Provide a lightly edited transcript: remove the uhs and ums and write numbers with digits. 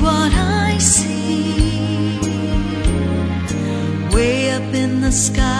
what I see. Way up in the sky